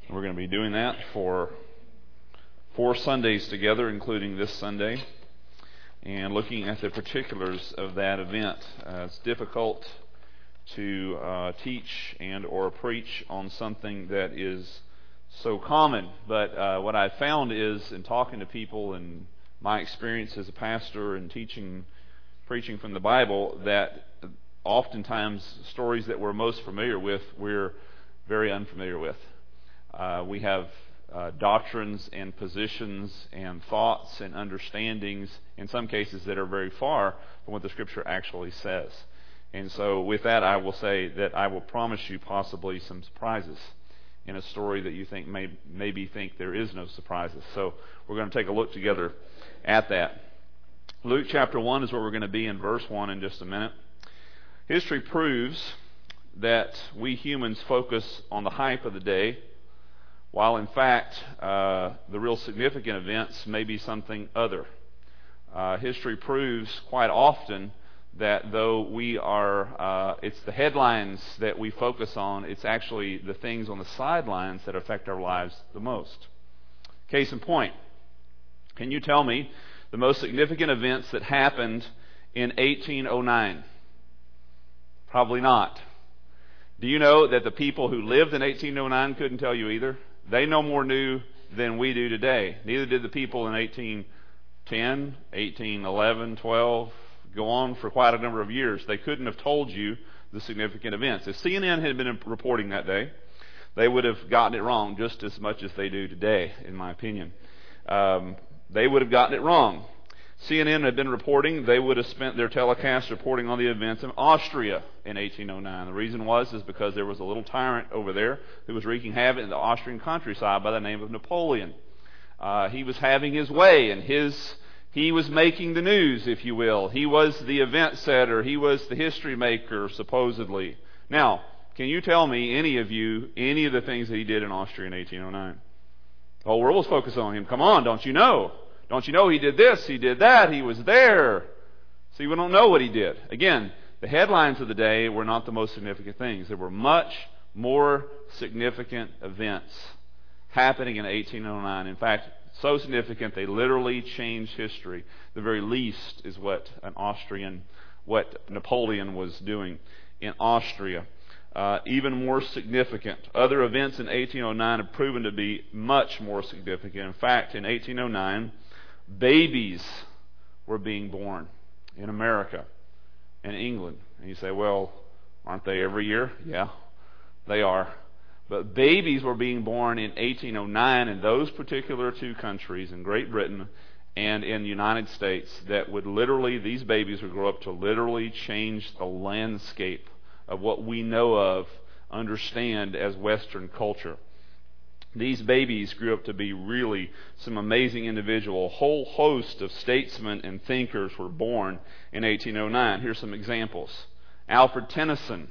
We're going to be doing that for 4 Sundays together, including this Sunday, and looking at the particulars of that event. It's difficult to teach and or preach on something that is so common, but what I've found is, in talking to people and my experience as a pastor and preaching from the Bible, that oftentimes stories that we're most familiar with, we're very unfamiliar with. We have doctrines and positions and thoughts and understandings, in some cases, that are very far from what the Scripture actually says. And so with that, I will say that I will promise you possibly some surprises in a story that you think maybe think there is no surprises. So we're going to take a look together at that. Luke chapter 1 is where we're going to be, in verse 1 in just a minute. History proves that we humans focus on the hype of the day, while in fact the real significant events may be something other. History proves quite often that though we are, it's the headlines that we focus on, it's actually the things on the sidelines that affect our lives the most. Case in point, can you tell me the most significant events that happened in 1809? Probably not. Do you know that the people who lived in 1809 couldn't tell you either? They no more knew than we do today. Neither did the people in 1810, 1811, 12, go on for quite a number of years. They couldn't have told you the significant events. If CNN had been reporting that day, they would have gotten it wrong just as much as they do today, in my opinion. They would have gotten it wrong. CNN had been reporting, they would have spent their telecast reporting on the events in Austria in 1809. The reason is because there was a little tyrant over there who was wreaking havoc in the Austrian countryside by the name of Napoleon. He was having his way, and he was making the news, if you will. He was the event setter. He was the history maker, supposedly. Now, can you tell me, any of the things that he did in Austria in 1809? The whole world was focused on him. Come on, don't you know? Don't you know he did this, he did that, he was there? See, we don't know what he did. Again, the headlines of the day were not the most significant things. There were much more significant events happening in 1809. In fact, so significant they literally changed history. The very least is what Napoleon was doing in Austria. Even more significant. Other events in 1809 have proven to be much more significant. In fact, in 1809, babies were being born in America and England. And you say, well, aren't they every year? Yeah, they are. But babies were being born in 1809 in those particular 2 countries, in Great Britain and in the United States, that would literally, these babies would grow up to literally change the landscape of what we understand as Western culture. These babies grew up to be really some amazing individuals. A whole host of statesmen and thinkers were born in 1809. Here's some examples. Alfred Tennyson,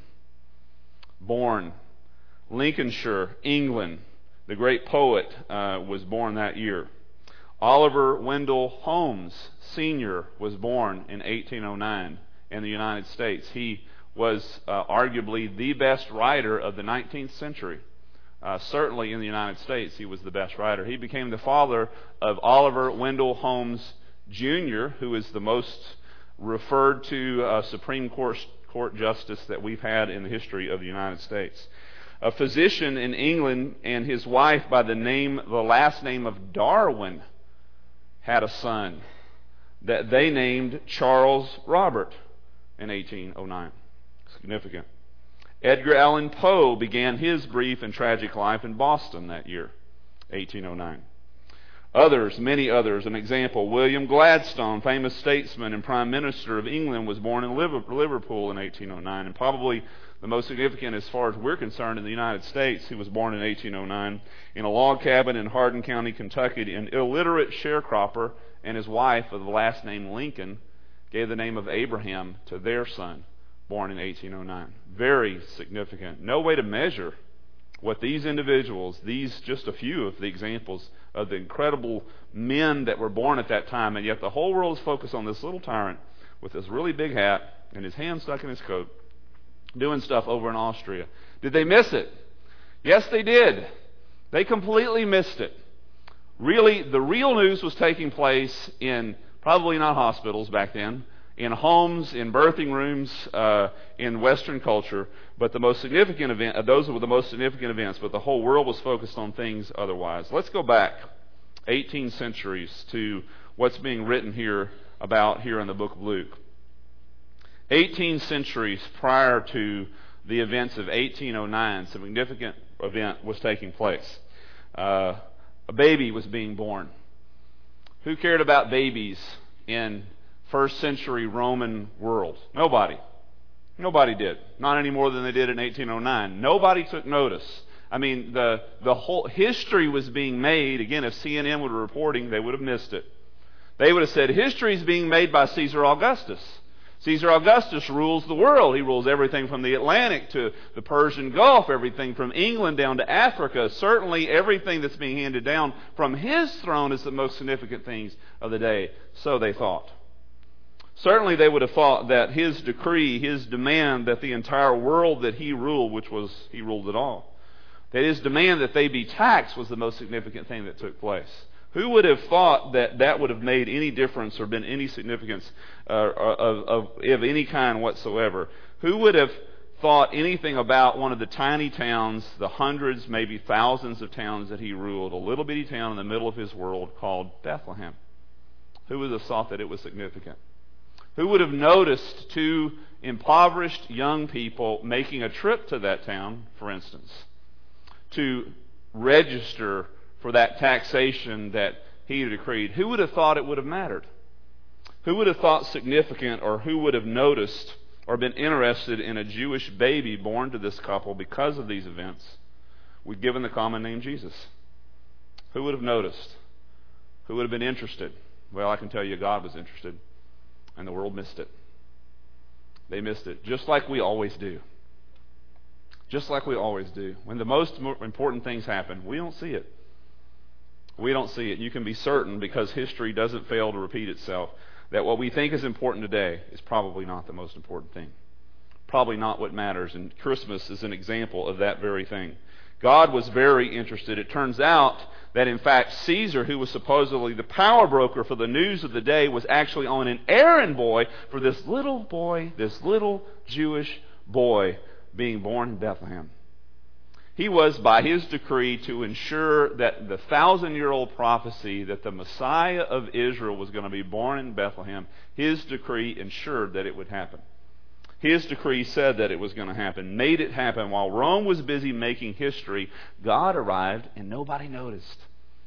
born Lincolnshire, England. The great poet was born that year. Oliver Wendell Holmes, Sr., was born in 1809 in the United States. He was arguably the best writer of the 19th century. Certainly in the United States, he was the best writer. He became the father of Oliver Wendell Holmes, Jr., who is the most referred to Supreme Court justice that we've had in the history of the United States. A physician in England and his wife by the last name of Darwin had a son that they named Charles Robert in 1809. Significant. Edgar Allan Poe began his brief and tragic life in Boston that year, 1809. Others, many others. An example, William Gladstone, famous statesman and Prime Minister of England, was born in Liverpool in 1809, and probably the most significant as far as we're concerned in the United States. He was born in 1809 in a log cabin in Hardin County, Kentucky. An illiterate sharecropper and his wife, of the last name Lincoln, gave the name of Abraham to their son, born in 1809. Very significant. No way to measure what these individuals, just a few of the examples of the incredible men that were born at that time, and yet the whole world is focused on this little tyrant with this really big hat and his hand stuck in his coat, doing stuff over in Austria. Did they miss it? Yes, they did. They completely missed it. Really, the real news was taking place in probably not hospitals back then, in homes, in birthing rooms, in Western culture. But the most significant event, those were the most significant events, but the whole world was focused on things otherwise. Let's go back 18 centuries to what's being written here about here in the book of Luke. 18 centuries prior to the events of 1809, some significant event was taking place. A baby was being born. Who cared about babies in first century Roman world? Nobody. Nobody did. Not any more than they did in 1809. Nobody took notice. I mean, the whole history was being made. Again, if CNN were reporting, they would have missed it. They would have said, history is being made by Caesar Augustus. Caesar Augustus rules the world. He rules everything from the Atlantic to the Persian Gulf, everything from England down to Africa. Certainly everything that's being handed down from his throne is the most significant things of the day. So they thought. Certainly they would have thought that his decree, his demand that the entire world that he ruled, which was he ruled it all, that his demand that they be taxed was the most significant thing that took place. Who would have thought that that would have made any difference or been any significance of any kind whatsoever? Who would have thought anything about one of the tiny towns, the hundreds, maybe thousands of towns that he ruled, a little bitty town in the middle of his world called Bethlehem? Who would have thought that it was significant? Who would have noticed two impoverished young people making a trip to that town, for instance, to register for that taxation that he had decreed? Who would have thought it would have mattered? Who would have thought significant, or who would have noticed or been interested in a Jewish baby born to this couple because of these events? We've given the common name Jesus. Who would have noticed? Who would have been interested? Well, I can tell you God was interested, and the world missed it. They missed it, just like we always do. Just like we always do. When the most important things happen, we don't see it. We don't see it. You can be certain, because history doesn't fail to repeat itself, that what we think is important today is probably not the most important thing. Probably not what matters. And Christmas is an example of that very thing. God was very interested. It turns out that, in fact, Caesar, who was supposedly the power broker for the news of the day, was actually on an errand boy for this little boy, this little Jewish boy being born in Bethlehem. He was, by his decree, to ensure that the 1,000-year-old prophecy that the Messiah of Israel was going to be born in Bethlehem, his decree ensured that it would happen. His decree said that it was going to happen, made it happen. While Rome was busy making history, God arrived and nobody noticed.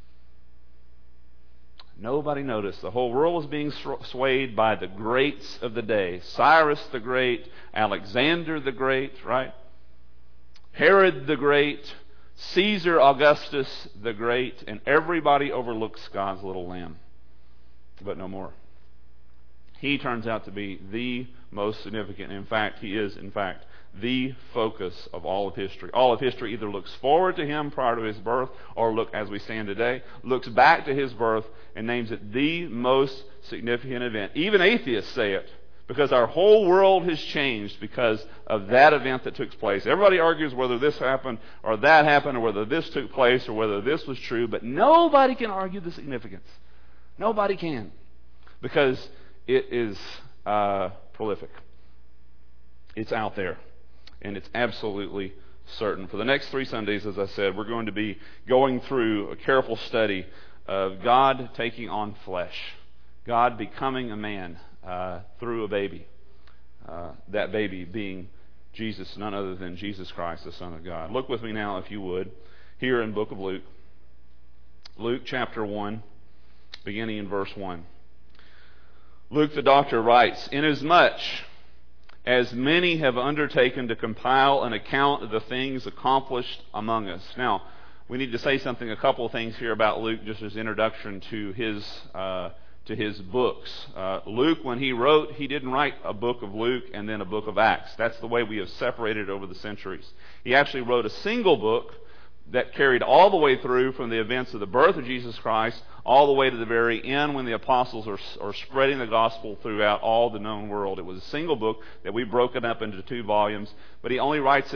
Nobody noticed. The whole world was being swayed by the greats of the day. Cyrus the Great, Alexander the Great, right? Herod the Great, Caesar Augustus the Great, and everybody overlooks God's little lamb. But no more. He turns out to be the most significant. In fact, he is, the focus of all of history. All of history either looks forward to him prior to his birth, or as we stand today, looks back to his birth and names it the most significant event. Even atheists say it, because our whole world has changed because of that event that took place. Everybody argues whether this happened or that happened, or whether this took place or whether this was true, but nobody can argue the significance. Nobody can, because it is prolific. It's out there, and it's absolutely certain. For the next 3 Sundays, as I said, we're going to be going through a careful study of God taking on flesh, God becoming a man through a baby, that baby being Jesus, none other than Jesus Christ, the Son of God. Look with me now, if you would, here in the book of Luke. Luke chapter 1, beginning in verse 1. Luke the doctor writes, "Inasmuch as many have undertaken to compile an account of the things accomplished among us." Now, we need to say a couple of things here about Luke, just as introduction to his books. Luke, when he wrote, he didn't write a book of Luke and then a book of Acts. That's the way we have separated over the centuries. He actually wrote a single book that carried all the way through from the events of the birth of Jesus Christ all the way to the very end when the apostles are spreading the gospel throughout all the known world. It was a single book that we broken up into 2 volumes, but he only writes it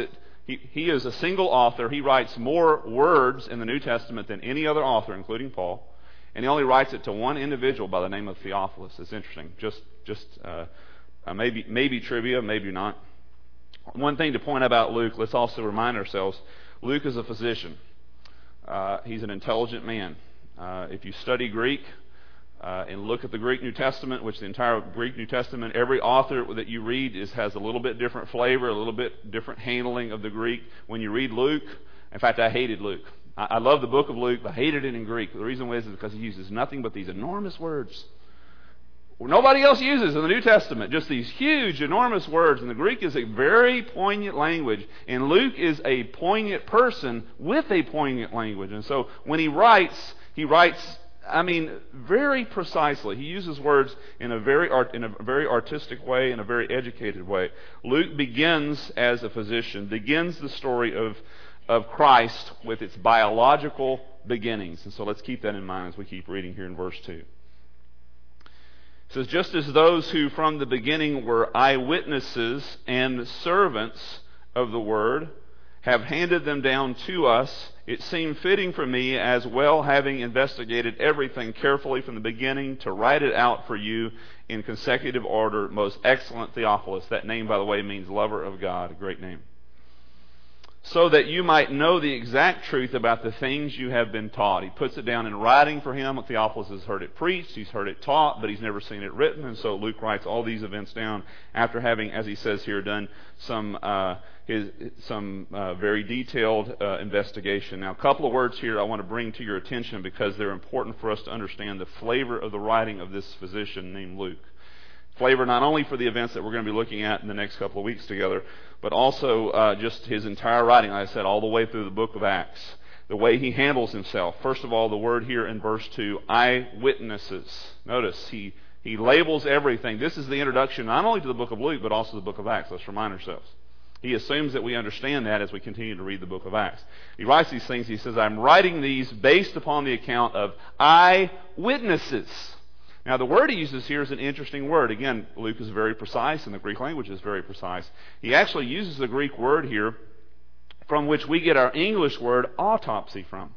He is a single author. He writes more words in the New Testament than any other author, including Paul. And he only writes it to one individual by the name of Theophilus. It's interesting. Maybe trivia, maybe not. One thing to point out about Luke, let's also remind ourselves, Luke is a physician. He's an intelligent man. If you study Greek and look at the Greek New Testament, which the entire Greek New Testament, every author that you read has a little bit different flavor, a little bit different handling of the Greek. When you read Luke, in fact, I hated Luke. I love the book of Luke, but I hated it in Greek. The reason is because he uses nothing but these enormous words. Nobody else uses in the New Testament, just these huge, enormous words. And the Greek is a very poignant language. And Luke is a poignant person with a poignant language. And so when he writes, very precisely. He uses words in a very artistic way, in a very educated way. Luke begins as a physician, begins the story of Christ with its biological beginnings. And so let's keep that in mind as we keep reading here in verse 2. It says, just as those who from the beginning were eyewitnesses and servants of the word have handed them down to us, it seemed fitting for me, as well having investigated everything carefully from the beginning, to write it out for you in consecutive order, most excellent Theophilus. That name, by the way, means lover of God, a great name. So that you might know the exact truth about the things you have been taught. He puts it down in writing for him. Theophilus has heard it preached, he's heard it taught, but he's never seen it written. And so Luke writes all these events down after having, as he says here, done some very detailed investigation. Now, a couple of words here I want to bring to your attention because they're important for us to understand the flavor of the writing of this physician named Luke. Flavor not only for the events that we're going to be looking at in the next couple of weeks together, but also just his entire writing, like I said, all the way through the book of Acts. The way he handles himself. First of all, the word here in verse 2, eyewitnesses. Notice, he labels everything. This is the introduction not only to the book of Luke, but also the book of Acts. Let's remind ourselves. He assumes that we understand that as we continue to read the book of Acts. He writes these things. He says, I'm writing these based upon the account of eyewitnesses. Now, the word he uses here is an interesting word. Again, Luke is very precise, and the Greek language is very precise. He actually uses the Greek word here from which we get our English word autopsy from.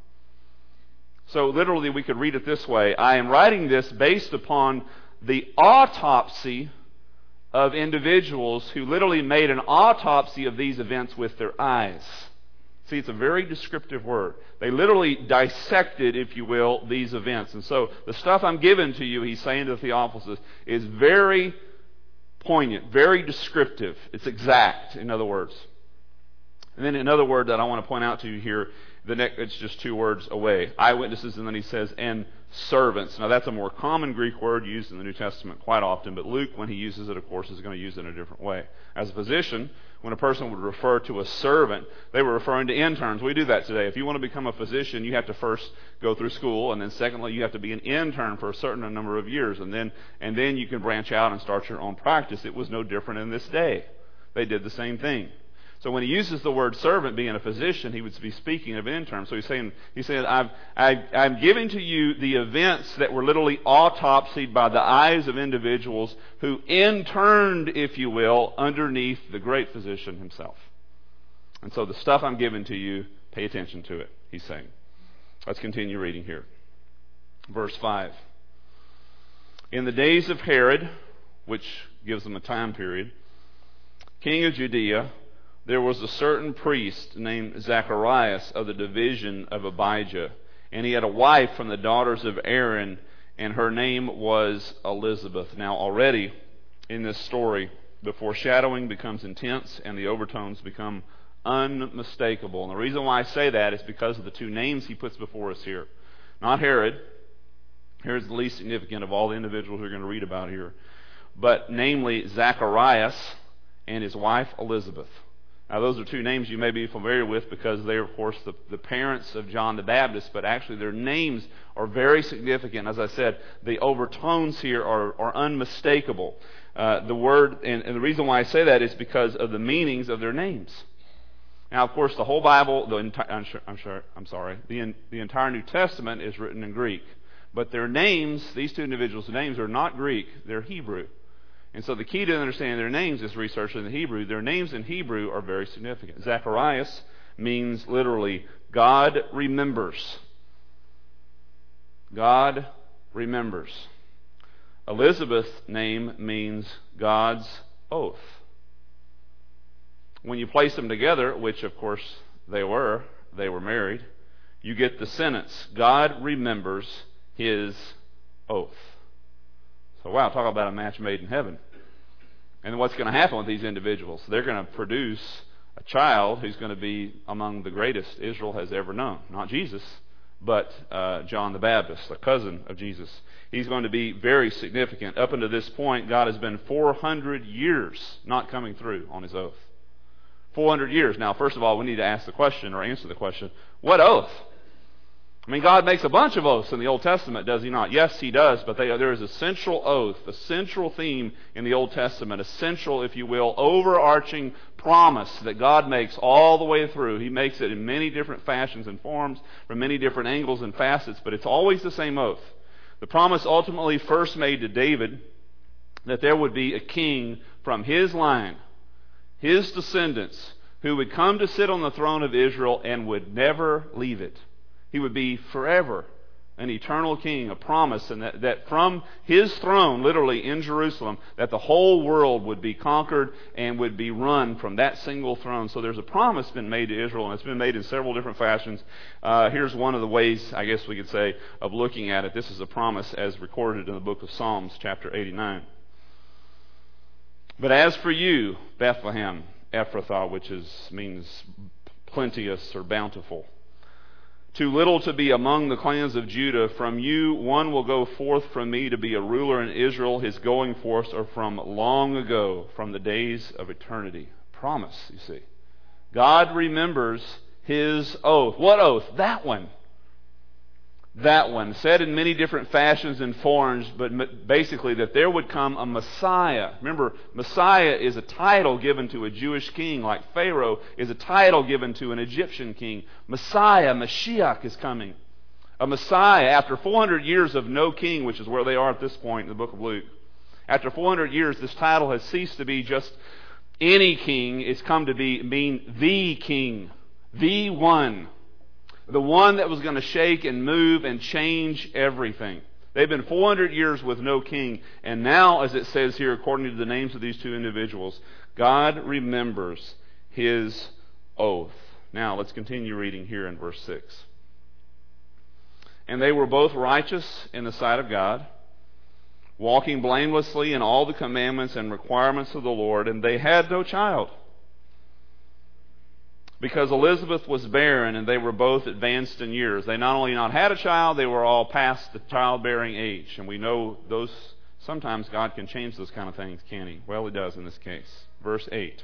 So, literally, we could read it this way. I am writing this based upon the autopsy of individuals who literally made an autopsy of these events with their eyes. See, it's a very descriptive word. They literally dissected, if you will, these events. And so the stuff I'm giving to you, he's saying to Theophilus, is very poignant, very descriptive. It's exact, in other words. And then another word that I want to point out to you here, it's just two words away. Eyewitnesses, and then he says, and servants. Now that's a more common Greek word used in the New Testament quite often, but Luke, when he uses it, of course, is going to use it in a different way. As a physician, when a person would refer to a servant, they were referring to interns. We do that today. If you want to become a physician, you have to first go through school, and then secondly, you have to be an intern for a certain number of years, and then you can branch out and start your own practice. It was no different in this day. They did the same thing. So when he uses the word servant, being a physician, he would be speaking of an intern. So he's saying, I'm giving to you the events that were literally autopsied by the eyes of individuals who interned, if you will, underneath the great physician himself. And so the stuff I'm giving to you, pay attention to it, he's saying. Let's continue reading here. Verse 5. In the days of Herod, which gives them a time period, king of Judea, there was a certain priest named Zacharias of the division of Abijah, and he had a wife from the daughters of Aaron, and her name was Elizabeth. Now already in this story, the foreshadowing becomes intense and the overtones become unmistakable. And the reason why I say that is because of the two names he puts before us here. Not Herod. Here's the least significant of all the individuals we're going to read about here. But namely Zacharias and his wife Elizabeth. Now, those are two names you may be familiar with because they're, of course, the parents of John the Baptist, but actually their names are very significant. As I said, the overtones here are unmistakable. The word, and the reason why I say that is because of the meanings of their names. Now, of course, the whole Bible, the entire New Testament is written in Greek. But their names, these two individuals' names, are not Greek, they're Hebrew. And so the key to understanding their names is research in the Hebrew. Their names in Hebrew are very significant. Zacharias means literally, God remembers. God remembers. Elizabeth's name means God's oath. When you place them together, which of course they were married, you get the sentence, God remembers his oath. So wow, talk about a match made in heaven. And what's going to happen with these individuals? They're going to produce a child who's going to be among the greatest Israel has ever known. Not Jesus, but John the Baptist, a cousin of Jesus. He's going to be very significant. Up until this point, God has been 400 years not coming through on his oath. 400 years. Now, first of all, we need to ask the question, or answer the question, what oath? I mean, God makes a bunch of oaths in the Old Testament, does he not? Yes, he does, but there is a central oath, a central theme in the Old Testament, a central, if you will, overarching promise that God makes all the way through. He makes it in many different fashions and forms, from many different angles and facets, but it's always the same oath. The promise ultimately first made to David that there would be a king from his line, his descendants, who would come to sit on the throne of Israel and would never leave it. He would be forever an eternal king, a promise, and that from his throne, literally in Jerusalem, that the whole world would be conquered and would be run from that single throne. So there's a promise been made to Israel, and it's been made in several different fashions. Here's one of the ways, I guess we could say, of looking at it. This is a promise as recorded in the book of Psalms, chapter 89. But as for you, Bethlehem, Ephrathah, which means plenteous or bountiful, too little to be among the clans of Judah, from you one will go forth from me to be a ruler in Israel. His going forth are from long ago, from the days of eternity. Promise, you see. God remembers his oath. What oath? That one. That one, said in many different fashions and forms, but basically that there would come a Messiah. Remember, Messiah is a title given to a Jewish king, like Pharaoh is a title given to an Egyptian king. Messiah, Mashiach, is coming. A Messiah, after 400 years of no king, which is where they are at this point in the book of Luke. After 400 years, this title has ceased to be just any king. It's come to mean the king, the one. The one that was going to shake and move and change everything. They've been 400 years with no king. And now, as it says here, according to the names of these two individuals, God remembers his oath. Now, let's continue reading here in verse 6. And they were both righteous in the sight of God, walking blamelessly in all the commandments and requirements of the Lord, and they had no child, because Elizabeth was barren and they were both advanced in years. They not only not had a child, they were all past the childbearing age. And we know those, sometimes God can change those kind of things, can he? Well, he does in this case. Verse 8.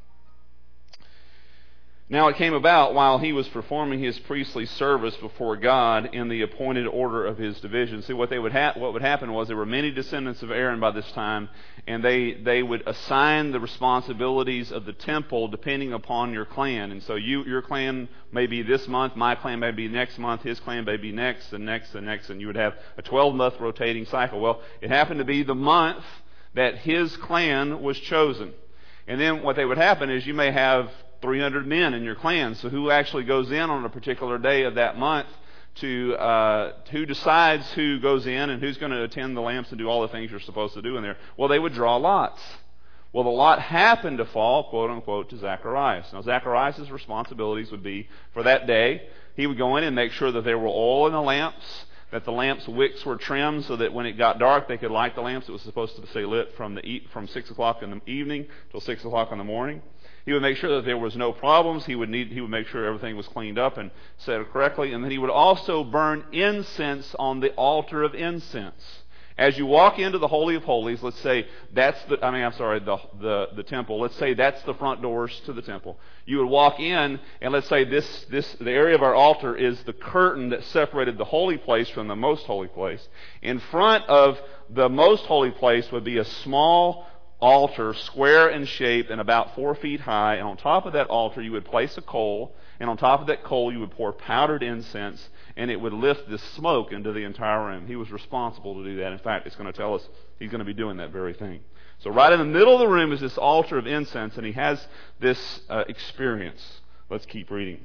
Now it came about while he was performing his priestly service before God in the appointed order of his division. See, what would happen was there were many descendants of Aaron by this time, and they would assign the responsibilities of the temple depending upon your clan. And so your clan may be this month, my clan may be next month, his clan may be next, and next, and next, and you would have a 12-month rotating cycle. Well, it happened to be the month that his clan was chosen. And then what would happen is you may have 300 men in your clan. So who actually goes in on a particular day of that month to who decides who goes in and who's going to attend the lamps and do all the things you're supposed to do in there? Well, they would draw lots. Well, the lot happened to fall, quote unquote, to Zacharias. Now, Zacharias' responsibilities would be for that day, he would go in and make sure that there were oil in the lamps, that the lamps' wicks were trimmed so that when it got dark they could light the lamps. It was supposed to stay lit from 6 o'clock in the evening till 6 o'clock in the morning. He would make sure that there was no problems. He would make sure everything was cleaned up and set correctly. And then he would also burn incense on the altar of incense. As you walk into the Holy of Holies, let's say that's the temple. Let's say that's the front doors to the temple. You would walk in, and let's say the area of our altar is the curtain that separated the holy place from the most holy place. In front of the most holy place would be a small altar, square in shape and about 4 feet high, and on top of that altar you would place a coal, and on top of that coal you would pour powdered incense, and it would lift this smoke into the entire room. He was responsible to do that. In fact, it's going to tell us he's going to be doing that very thing. So right in the middle of the room is this altar of incense, and he has this experience. Let's keep reading.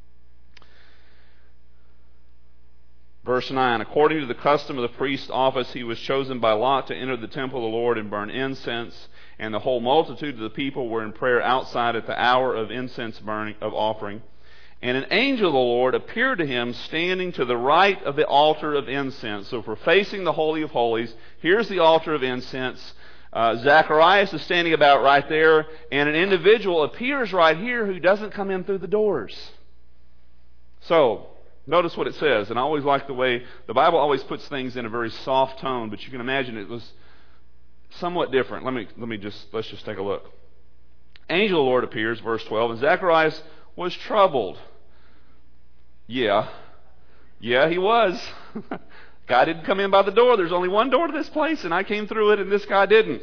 Verse 9, according to the custom of the priest's office, he was chosen by lot to enter the temple of the Lord and burn incense, and the whole multitude of the people were in prayer outside at the hour of incense burning, of offering. And an angel of the Lord appeared to him standing to the right of the altar of incense. So if we're facing the Holy of Holies, here's the altar of incense. Zacharias is standing about right there, and an individual appears right here who doesn't come in through the doors. So, notice what it says, and I always like the way the Bible always puts things in a very soft tone, but you can imagine it was somewhat different. Let's just take a look. Angel of the Lord appears, verse 12, and Zacharias was troubled. Yeah, he was. Guy didn't come in by the door. There's only one door to this place, and I came through it, and this guy didn't.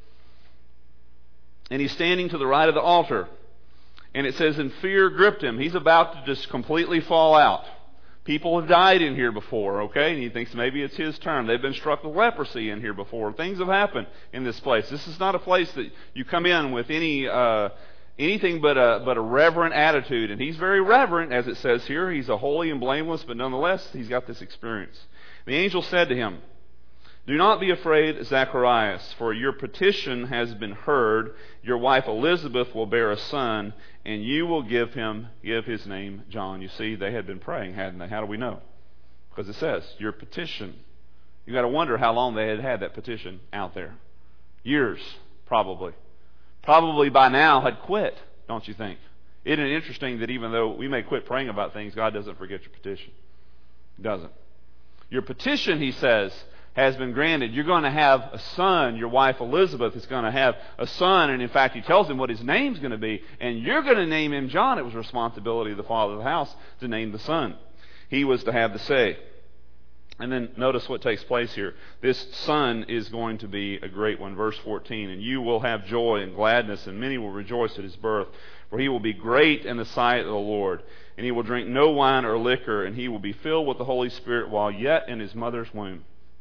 And he's standing to the right of the altar. And it says, and fear gripped him. He's about to just completely fall out. People have died in here before, okay? And he thinks maybe it's his turn. They've been struck with leprosy in here before. Things have happened in this place. This is not a place that you come in with anything but a reverent attitude. And he's very reverent, as it says here. He's a holy and blameless, but nonetheless, he's got this experience. The angel said to him, do not be afraid, Zacharias, for your petition has been heard. Your wife Elizabeth will bear a son, and you will give his name John. You see, they had been praying, hadn't they? How do we know? Because it says, your petition. You got to wonder how long they had had that petition out there. Years, probably. Probably by now had quit, don't you think? Isn't it interesting that even though we may quit praying about things, God doesn't forget your petition? He doesn't. Your petition, he says, has been granted. You're going to have a son. Your wife Elizabeth is going to have a son, and in fact he tells him what his name's going to be, and you're going to name him John. It was the responsibility of the father of the house to name the son. He was to have the say. And then notice what takes place here. This son is going to be a great one. Verse 14, and you will have joy and gladness, and many will rejoice at his birth, for he will be great in the sight of the Lord. And he will drink no wine or liquor, and he will be filled with the Holy Spirit while yet in his mother's womb.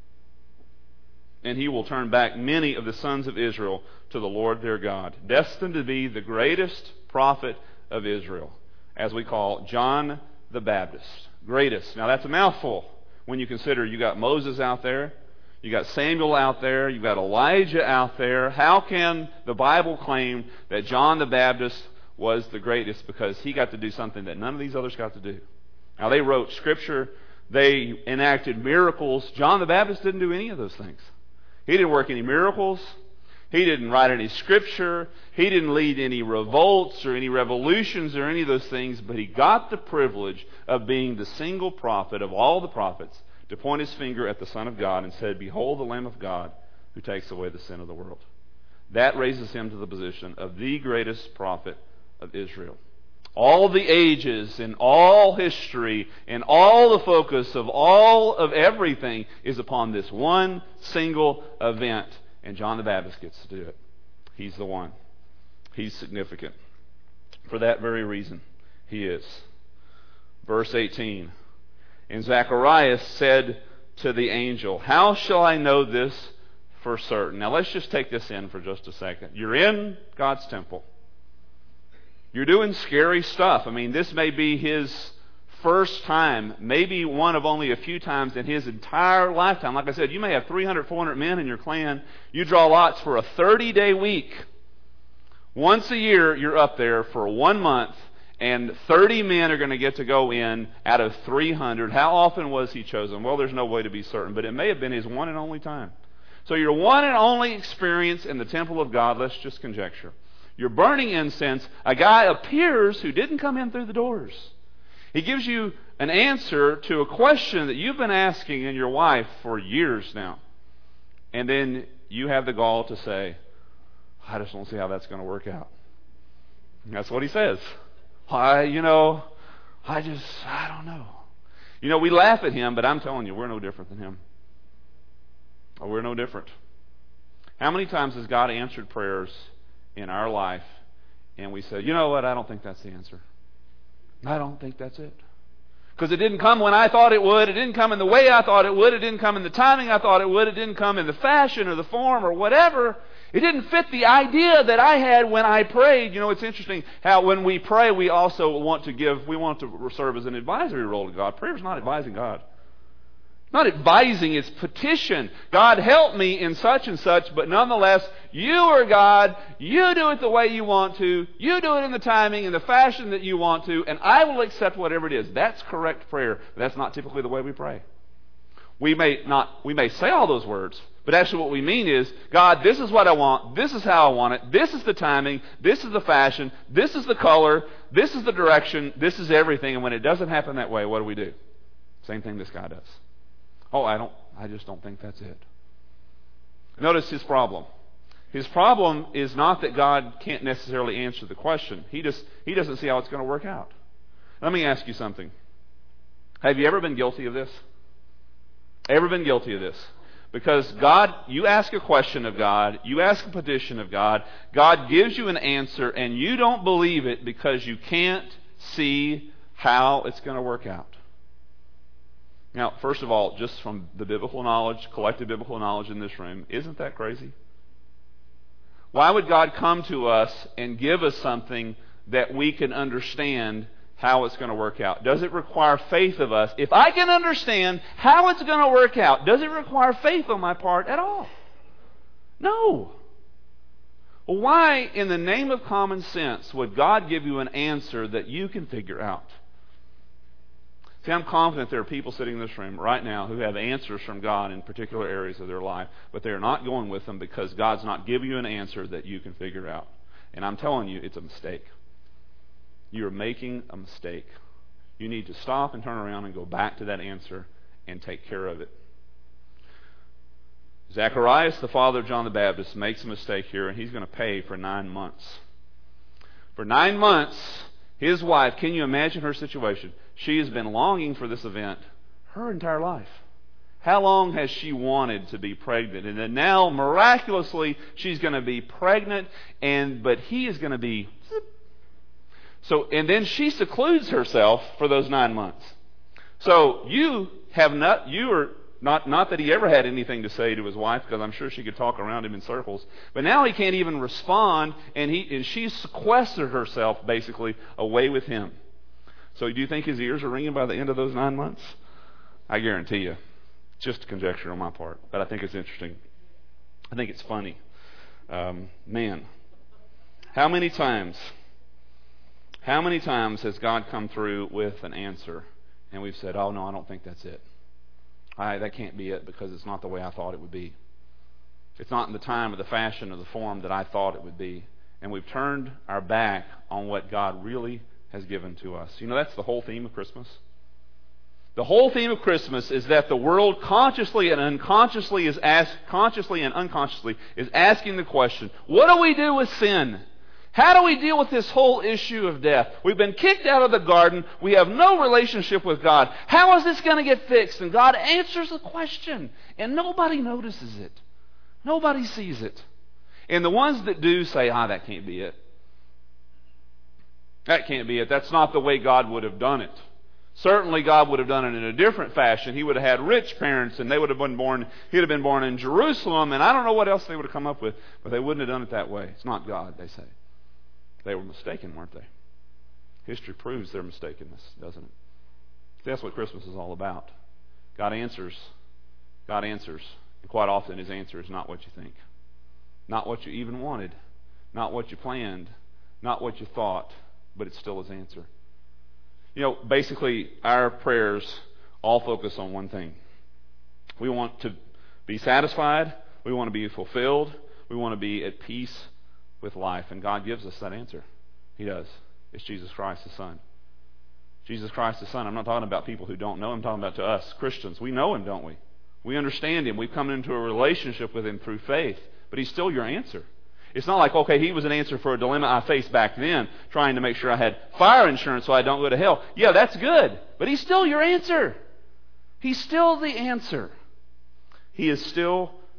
And he will turn back many of the sons of Israel to the Lord their God, destined to be the greatest prophet of Israel, as we call John the Baptist. Greatest. Now that's a mouthful when you consider you got Moses out there, you got Samuel out there, you got Elijah out there. How can the Bible claim that John the Baptist was the greatest? Because he got to do something that none of these others got to do. Now they wrote Scripture, they enacted miracles. John the Baptist didn't do any of those things. He didn't work any miracles. He didn't write any Scripture. He didn't lead any revolts or any revolutions or any of those things. But he got the privilege of being the single prophet of all the prophets to point his finger at the Son of God and said, behold the Lamb of God who takes away the sin of the world. That raises him to the position of the greatest prophet of Israel. All the ages and all history and all the focus of all of everything is upon this one single event. And John the Baptist gets to do it. He's the one. He's significant. For that very reason, he is. Verse 18. And Zacharias said to the angel, how shall I know this for certain? Now let's just take this in for just a second. You're in God's temple. You're doing scary stuff. I mean, this may be his first time, maybe one of only a few times in his entire lifetime. Like I said, you may have 300, 400 men in your clan. You draw lots for a 30-day week. Once a year, you're up there for 1 month, and 30 men are going to get to go in out of 300. How often was he chosen? Well, there's no way to be certain, but it may have been his one and only time. So your one and only experience in the temple of God, let's just conjecture. You're burning incense. A guy appears who didn't come in through the doors. He gives you an answer to a question that you've been asking in your wife for years now. And then you have the gall to say, I just don't see how that's going to work out. And that's what he says. I don't know. You know, we laugh at him, but I'm telling you, we're no different than him. We're no different. How many times has God answered prayers in our life and we said, you know what, I don't think that's the answer. I don't think that's it. Because it didn't come when I thought it would. It didn't come in the way I thought it would. It didn't come in the timing I thought it would. It didn't come in the fashion or the form or whatever. It didn't fit the idea that I had when I prayed. You know, it's interesting how when we pray, we also want to serve as an advisory role to God. Prayer is not advising God. Not advising, it's petition. God, help me in such and such, but nonetheless, you are God. You do it the way you want to. You do it in the timing, in the fashion that you want to, and I will accept whatever it is. That's correct prayer. But that's not typically the way we pray. We may say all those words, but actually what we mean is, God, this is what I want. This is how I want it. This is the timing. This is the fashion. This is the color. This is the direction. This is everything. And when it doesn't happen that way, what do? Same thing this guy does. Oh, I just don't think that's it. Notice his problem. His problem is not that God can't necessarily answer the question. He doesn't see how it's going to work out. Let me ask you something. Have you ever been guilty of this? Ever been guilty of this? Because God, you ask a question of God, you ask a petition of God, God gives you an answer, and you don't believe it because you can't see how it's going to work out. Now, first of all, just from the biblical knowledge, collective biblical knowledge in this room, isn't that crazy? Why would God come to us and give us something that we can understand how it's going to work out? Does it require faith of us? If I can understand how it's going to work out, does it require faith on my part at all? No. Well, why, in the name of common sense, would God give you an answer that you can figure out? See, I'm confident there are people sitting in this room right now who have answers from God in particular areas of their life, but they're not going with them because God's not giving you an answer that you can figure out. And I'm telling you, it's a mistake. You're making a mistake. You need to stop and turn around and go back to that answer and take care of it. Zacharias, the father of John the Baptist, makes a mistake here, and he's going to pay for 9 months. For 9 months, his wife, can you imagine her situation? She has been longing for this event her entire life. How long has she wanted to be pregnant? And then now, miraculously, she's going to be pregnant, but he is going to be... So, and then she secludes herself for those 9 months. So not that he ever had anything to say to his wife, because I'm sure she could talk around him in circles. But now he can't even respond, and she sequestered herself basically away with him. So do you think his ears are ringing by the end of those 9 months? I guarantee you. Just a conjecture on my part, but I think it's interesting. I think it's funny. Man, how many times has God come through with an answer and we've said, oh no, I don't think that's it. That can't be it because it's not the way I thought it would be. It's not in the time or the fashion or the form that I thought it would be. And we've turned our back on what God really has given to us. You know, that's the whole theme of Christmas. The whole theme of Christmas is that the world consciously and unconsciously is asking the question, what do we do with sin? How do we deal with this whole issue of death? We've been kicked out of the garden. We have no relationship with God. How is this going to get fixed? And God answers the question, and nobody notices it. Nobody sees it. And the ones that do say, that can't be it. That can't be it. That's not the way God would have done it. Certainly God would have done it in a different fashion. He would have had rich parents, and he'd have been born in Jerusalem, and I don't know what else they would have come up with, but they wouldn't have done it that way. It's not God, they say. They were mistaken, weren't they? History proves their mistakenness, doesn't it? That's what Christmas is all about. God answers. God answers. And quite often his answer is not what you think. Not what you even wanted. Not what you planned. Not what you thought. But it's still his answer. You know, basically, our prayers all focus on one thing. We want to be satisfied. We want to be fulfilled. We want to be at peace with life. And God gives us that answer. He does. It's Jesus Christ, His Son. Jesus Christ, His Son. I'm not talking about people who don't know Him. I'm talking about to us, Christians. We know Him, don't we? We understand Him. We've come into a relationship with Him through faith. But He's still your answer. It's not like, okay, He was an answer for a dilemma I faced back then, trying to make sure I had fire insurance so I don't go to hell. Yeah, that's good. But He's still your answer. He's still the answer. He is still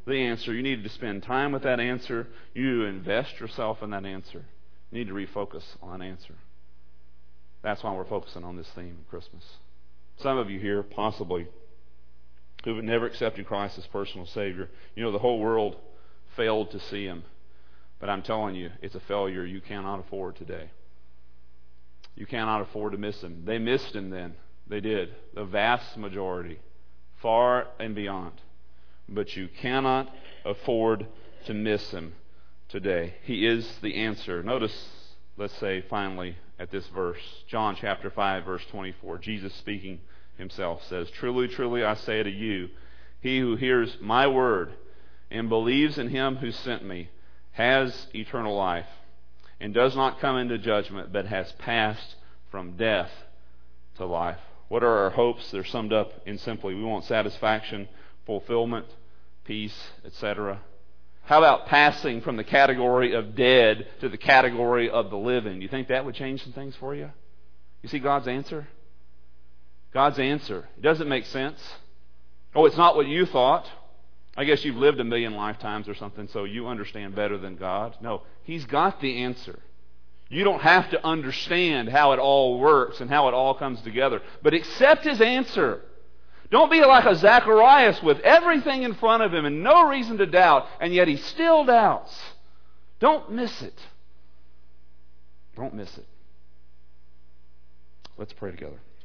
the answer. You need to spend time with that answer. You need to invest yourself in that answer. You need to refocus on that answer. That's why we're focusing on this theme of Christmas. Some of you here, possibly, who have never accepted Christ as personal Savior, you know the whole world failed to see Him. But I'm telling you, it's a failure you cannot afford today. You cannot afford to miss Him. They missed Him then. They did. The vast majority. Far and beyond. But you cannot afford to miss Him today. He is the answer. Notice, let's say finally, at this verse, John chapter 5, verse 24, Jesus speaking Himself says, "Truly, truly, I say to you, he who hears my word and believes in Him who sent me has eternal life, and does not come into judgment, but has passed from death to life." What are our hopes? They're summed up in simply, we want satisfaction, fulfillment, peace, etc. How about passing from the category of dead to the category of the living? You think that would change some things for you? You see God's answer? God's answer. It doesn't make sense. Oh, it's not what you thought. I guess you've lived a million lifetimes or something, so you understand better than God. No, He's got the answer. You don't have to understand how it all works and how it all comes together, but accept His answer. Don't be like a Zacharias with everything in front of him and no reason to doubt, and yet he still doubts. Don't miss it. Don't miss it. Let's pray together.